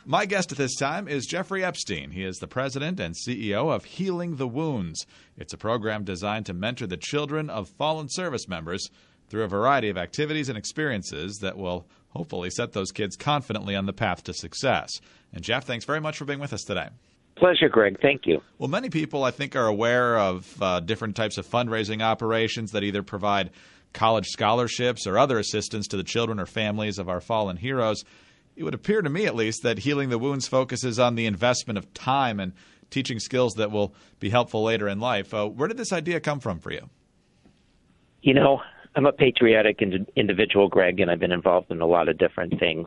My guest at this time is Jeffrey Epstein. He is the president and CEO of Healing the Wounds. It's a program designed to mentor the children of fallen service members through a variety of activities and experiences that will hopefully set those kids confidently on the path to success. And Jeff, thanks very much for being with us today. Pleasure, Greg. Thank you. Well, many people, I think, are aware of different types of fundraising operations that either provide college scholarships or other assistance to the children or families of our fallen heroes. It would appear to me, at least, that Healing the Wounds focuses on the investment of time and teaching skills that will be helpful later in life. Where did this idea come from for you? You know, I'm a patriotic individual, Greg, and I've been involved in a lot of different things.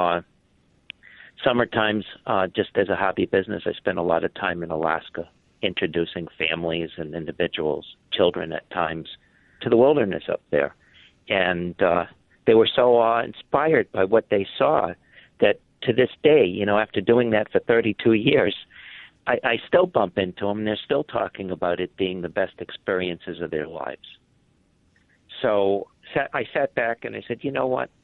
Summertimes, just as a hobby business, I spent a lot of time in Alaska introducing families and individuals, children at times, to the wilderness up there. And they were so inspired by what they saw that to this day, you know, after doing that for 32 years, I still bump into them, and they're still talking about it being the best experiences of their lives. So I sat back and I said, you know what?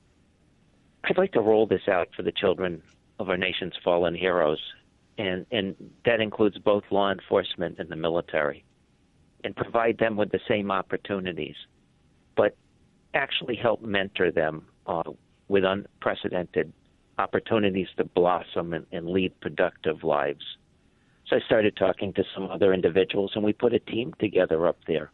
I'd like to roll this out for the children of our nation's fallen heroes, and that includes both law enforcement and the military, and provide them with the same opportunities, but actually help mentor them with unprecedented opportunities to blossom and lead productive lives. So I started talking to some other individuals, and we put a team together up there.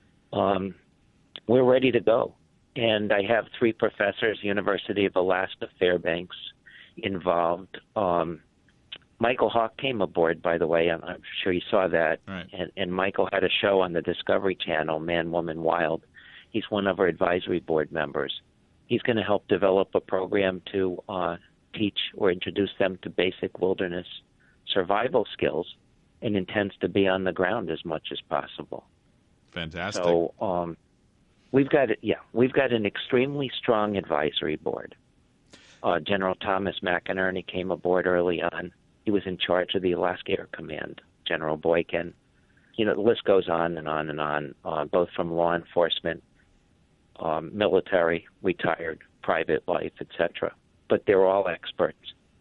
We're ready to go. And I have 3 professors, University of Alaska Fairbanks, involved. Michael Hawk came aboard, by the way. I'm sure you saw that. Right. And Michael had a show on the Discovery Channel, Man, Woman, Wild. He's one of our advisory board members. He's going to help develop a program to teach or introduce them to basic wilderness survival skills, and intends to be on the ground as much as possible. Fantastic. So we've got an extremely strong advisory board. General Thomas McInerney came aboard early on. He was in charge of the Alaska Air Command. General Boykin. You know, the list goes on and on and on, both from law enforcement, military, retired, private life, etc. But they're all experts.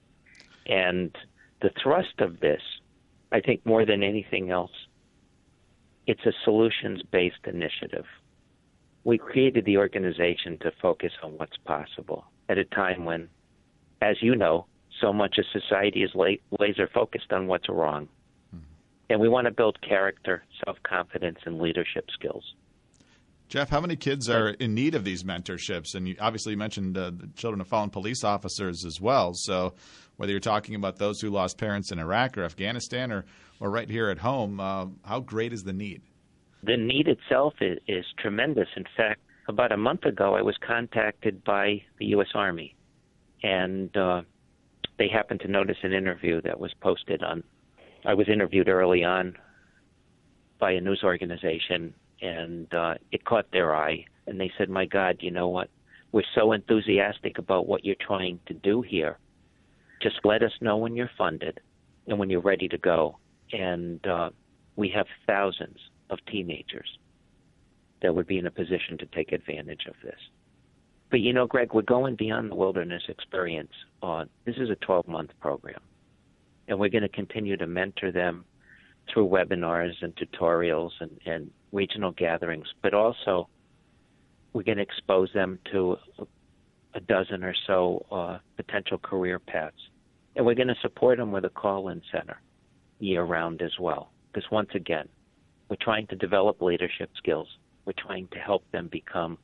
And the thrust of this, I think more than anything else, it's a solutions-based initiative. We created the organization to focus on what's possible at a time when, as you know, so much of society is laser-focused on what's wrong. Mm-hmm. And we want to build character, self-confidence, and leadership skills. Jeff, how many kids are in need of these mentorships? And you obviously mentioned the children of fallen police officers as well. So whether you're talking about those who lost parents in Iraq or Afghanistan or right here at home, how great is the need? The need itself is tremendous. In fact, about a month ago, I was contacted by the U.S. Army, and they happened to notice an interview that was posted on. I was interviewed early on by a news organization, and it caught their eye, and they said, my God, you know what? We're so enthusiastic about what you're trying to do here. Just let us know when you're funded and when you're ready to go. And we have thousands of teenagers that would be in a position to take advantage of this. But, you know, Greg, we're going beyond the wilderness experience. This is a 12-month program, and we're going to continue to mentor them through webinars and tutorials and regional gatherings, but also we're going to expose them to a dozen or so potential career paths. And we're going to support them with a call-in center year-round as well. Because once again, we're trying to develop leadership skills. We're trying to help them become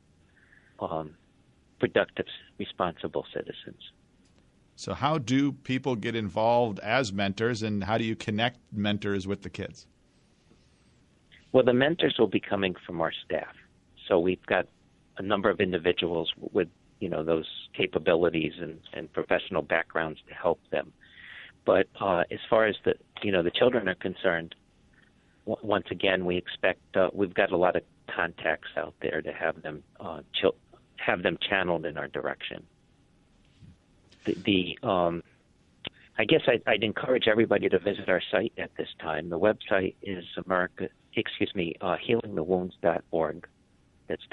productive, responsible citizens. So how do people get involved as mentors, and how do you connect mentors with the kids? Well, the mentors will be coming from our staff. So we've got a number of individuals with, you know, those capabilities and professional backgrounds to help them. But as far as the children are concerned, once again, we expect we've got a lot of contacts out there to have them channeled in our direction. I guess I'd encourage everybody to visit our site at this time. The website is healingthewounds.org. That's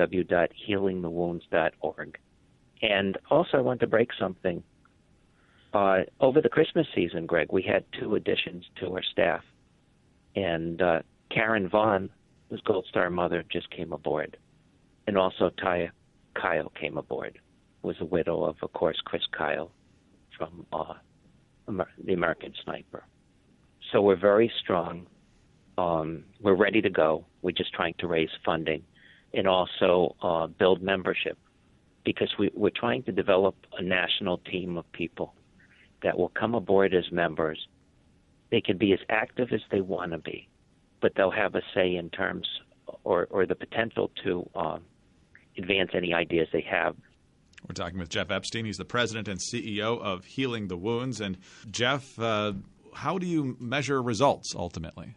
www.healingthewounds.org. And also, I want to break something. Over the Christmas season, Greg, we had 2 additions to our staff. And Karen Vaughn, whose Gold Star mother, just came aboard. And also Taya Kyle came aboard, who was a widow of course, Chris Kyle from the American Sniper. So we're very strong. We're ready to go. We're just trying to raise funding and also build membership, because we're trying to develop a national team of people that will come aboard as members. They can be as active as they want to be, but they'll have a say in terms or the potential to advance any ideas they have. We're talking with Jeff Epstein. He's the president and CEO of Healing the Wounds. And Jeff, how do you measure results ultimately?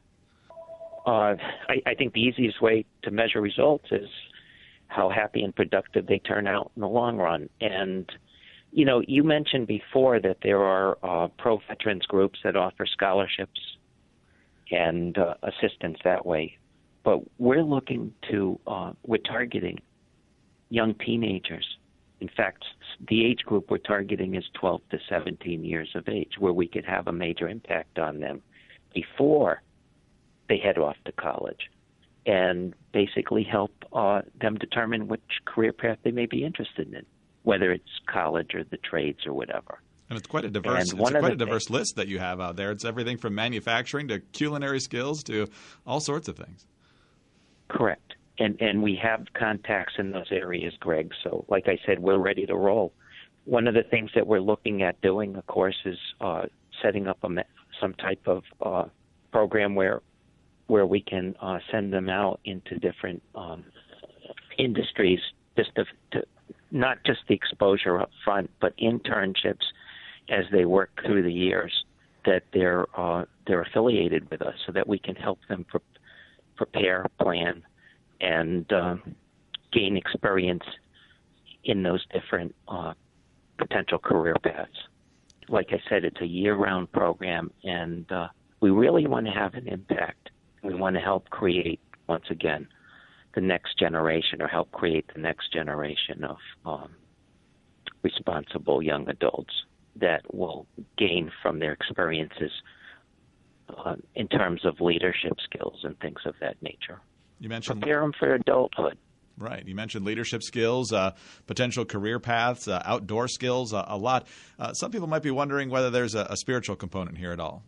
I think the easiest way to measure results is how happy and productive they turn out in the long run. And, you know, you mentioned before that there are pro-veterans groups that offer scholarships and assistance that way. But we're looking to, we're targeting young teenagers. In fact, the age group we're targeting is 12 to 17 years of age, where we could have a major impact on them before they head off to college, and basically help them determine which career path they may be interested in, whether it's college or the trades or whatever. And it's quite a diverse list that you have out there. It's everything from manufacturing to culinary skills to all sorts of things. Correct. And we have contacts in those areas, Greg. So like I said, we're ready to roll. One of the things that we're looking at doing, of course, is setting up some type of program where we can send them out into different industries, just to not just the exposure up front, but internships as they work through the years that they're affiliated with us, so that we can help them prepare, plan, and gain experience in those different potential career paths. Like I said, it's a year-round program, and we really want to have an impact. We want to help create, once again, the next generation, or help create the next generation of responsible young adults that will gain from their experiences in terms of leadership skills and things of that nature. You mentioned prepare them for adulthood. Right. You mentioned leadership skills, potential career paths, outdoor skills, a lot. Some people might be wondering whether there's a spiritual component here at all.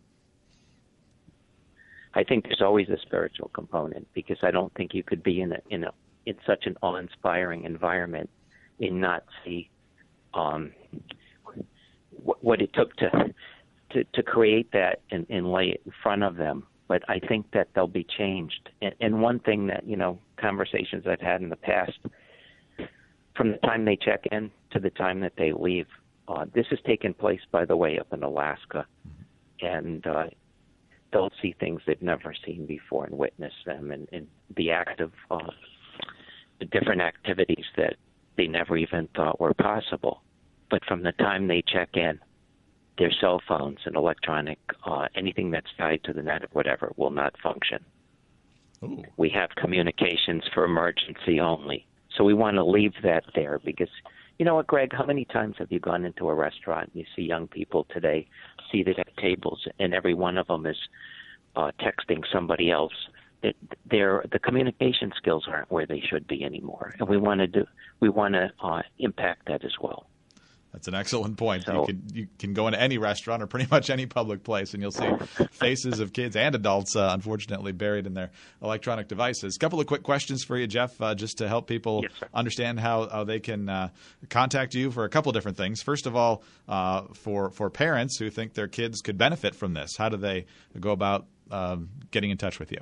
I think there's always a spiritual component, because I don't think you could be in such an awe-inspiring environment and not see what it took to create that and lay it in front of them. But I think that they'll be changed. And one thing that, conversations I've had in the past, from the time they check in to the time that they leave, this has taken place, by the way, up in Alaska. And they'll see things they've never seen before and witness them, and the active, the different activities that they never even thought were possible. But from the time they check in, their cell phones and electronic, anything that's tied to the net or whatever, will not function. Ooh. We have communications for emergency only. So we want to leave that there, because, you know what, Greg, how many times have you gone into a restaurant and you see young people today seated at tables, and every one of them is texting somebody else? The communication skills aren't where they should be anymore, and we want to impact that as well. That's an excellent point. So, you can go into any restaurant or pretty much any public place, and you'll see faces of kids and adults, unfortunately, buried in their electronic devices. A couple of quick questions for you, Jeff, just to help people understand how they can contact you for a couple of different things. First of all, for parents who think their kids could benefit from this, how do they go about getting in touch with you?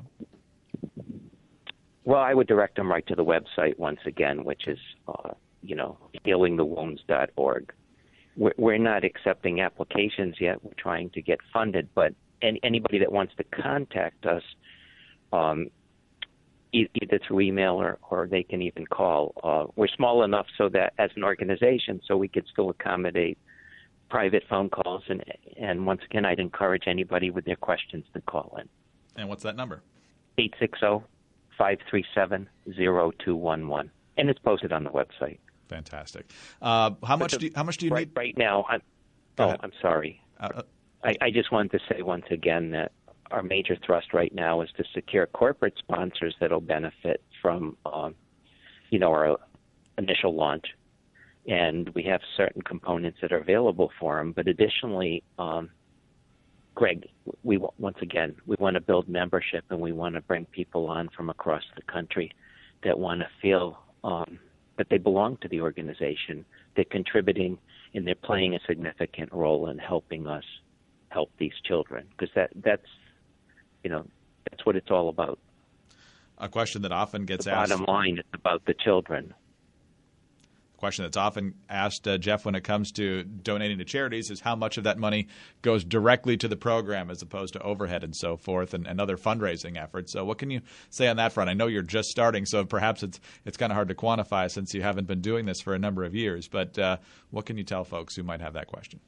Well, I would direct them right to the website once again, which is healingthewounds.org. We're not accepting applications yet. We're trying to get funded, but anybody that wants to contact us, either through email or they can even call. We're small enough so that as an organization, so we could still accommodate private phone calls. And once again, I'd encourage anybody with their questions to call in. And what's that number? 860-537-0211. And it's posted on the website. Fantastic. How much do you need right now? ahead. I'm sorry. I just wanted to say once again that our major thrust right now is to secure corporate sponsors that will benefit from, our initial launch. And we have certain components that are available for them. But additionally, Greg, we want to build membership, and we want to bring people on from across the country that want to feel that they belong to the organization, they're contributing, and they're playing a significant role in helping us help these children. Because that's what it's all about. A question that often gets the asked. Bottom line, it's about the children. Question that's often asked, Jeff, when it comes to donating to charities is how much of that money goes directly to the program as opposed to overhead and so forth and other fundraising efforts. So what can you say on that front? I know you're just starting, so perhaps it's kind of hard to quantify since you haven't been doing this for a number of years. But what can you tell folks who might have that question?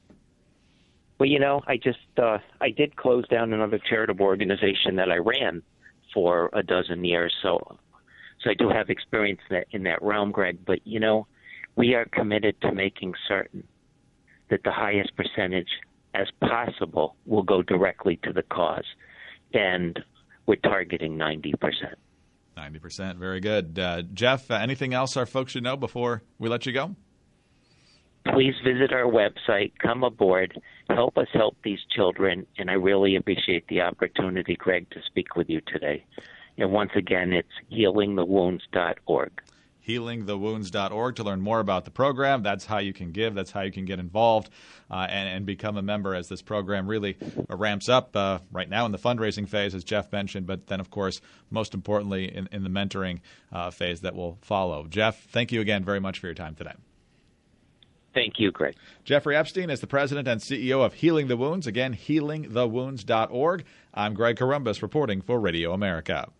Well, I did close down another charitable organization that I ran for a dozen years. So I do have experience in that realm, Greg. But, we are committed to making certain that the highest percentage as possible will go directly to the cause. And we're targeting 90%. 90%. Very good. Jeff, anything else our folks should know before we let you go? Please visit our website, come aboard, help us help these children. And I really appreciate the opportunity, Greg, to speak with you today. And once again, it's healingthewounds.org. healingthewounds.org to learn more about the program. That's how you can give. That's how you can get involved and become a member as this program really ramps up right now in the fundraising phase, as Jeff mentioned, but then, of course, most importantly, in the mentoring phase that will follow. Jeff, thank you again very much for your time today. Thank you, Greg. Jeffrey Epstein is the president and CEO of Healing the Wounds. Again, healingthewounds.org. I'm Greg Corombos reporting for Radio America.